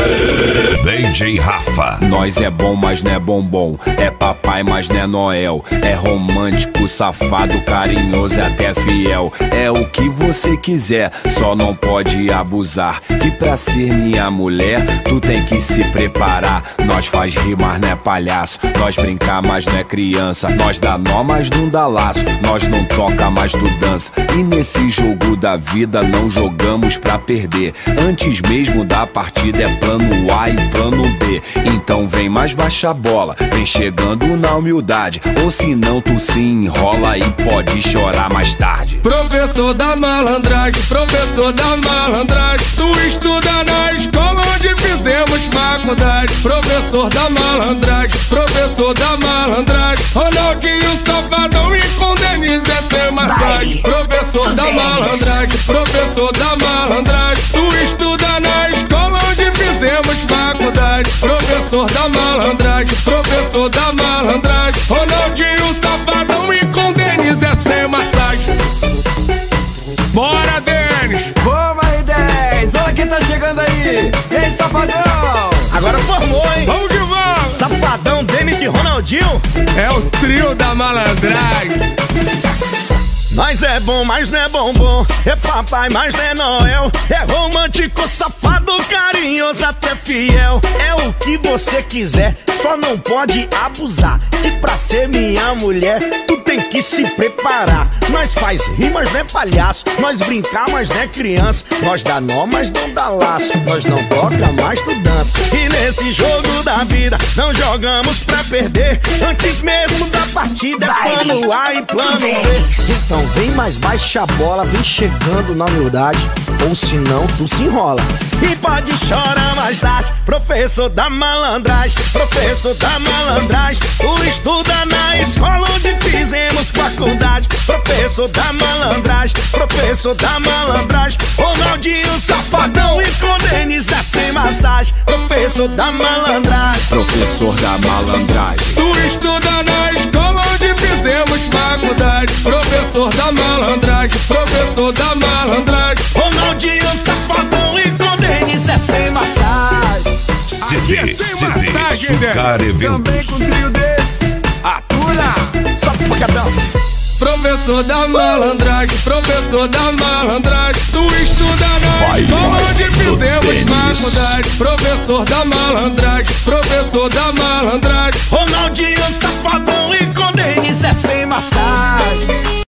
DJ Rafa. Nós é bom, mas não é bombom. É papai, mas não é Noel. É romântico, safado, carinhoso e até fiel. É o que você quiser, só não pode abusar. Que pra ser minha mulher, tu tem que se preparar. Nós faz rir, mas não é palhaço. Nós brincar, mas não é criança. Nós dá nó, mas não dá laço. Nós não toca, mas tu dança. E nesse jogo da vida não jogamos pra perder. Antes mesmo da partida é plano A e plano B. Então vem mais baixa a bola, vem chegando na humildade. Ou senão tu se enrola e pode chorar mais tarde. Professor da malandragem, professor da malandragem. Tu estuda na escola onde fizemos faculdade. Professor da malandragem, professor da malandragem. Ronaldinho Safadão e com Denise é sem massagem. Professor da malandragem, professor da malandragem. Tu estuda na escola onde fizemos faculdade. Professor da malandragem, professor da malandragem. Ronaldinho Safadão e com Denise é sem massagem. Bora, Denis! Vamos aí, 10! Olha quem tá chegando aí! E aí, Safadão? Agora formou, hein? Vamos que vamos! Safadão, Denis e Ronaldinho. É o trio da malandragem. Nós é bom, mas não é bombom. É papai, mas não é Noel. É romântico, safado, carinhoso, até fiel. É o que você quiser, só não pode abusar. Que pra ser minha mulher, tu tem que se preparar. Nós faz rir, mas não é palhaço. Nós brincar, mas não é criança. Nós dá nó, mas não dá laço. Nós não toca, mas tu dança. E nesse jogo da vida, não jogamos pra perder. Antes mesmo da partida, é plano A e plano B. Então vem mais baixa a bola, vem chegando na humildade. Ou senão tu se enrola e pode chorar mais tarde. Professor da malandragem, professor da malandragem. Tu estuda na escola onde fizemos faculdade. Professor da malandragem, professor da malandragem. Ronaldinho Safadão e com Denise é sem massagem. Professor da malandragem, professor da malandragem. Tu estuda na escola onde fizemos faculdade. Professor da malandragem, professor da malandragem. Ronaldinho Safadão e com Denise é sem massagem. CD Sucar Também Eventos. com um trio desse. Atura! Só pro pancadão. Professor da malandragem, professor da malandragem. Tu estuda na escola onde fizemos faculdade. Professor da malandragem, professor da malandragem. Ronaldinho Safadão e com Denise é sem massagem.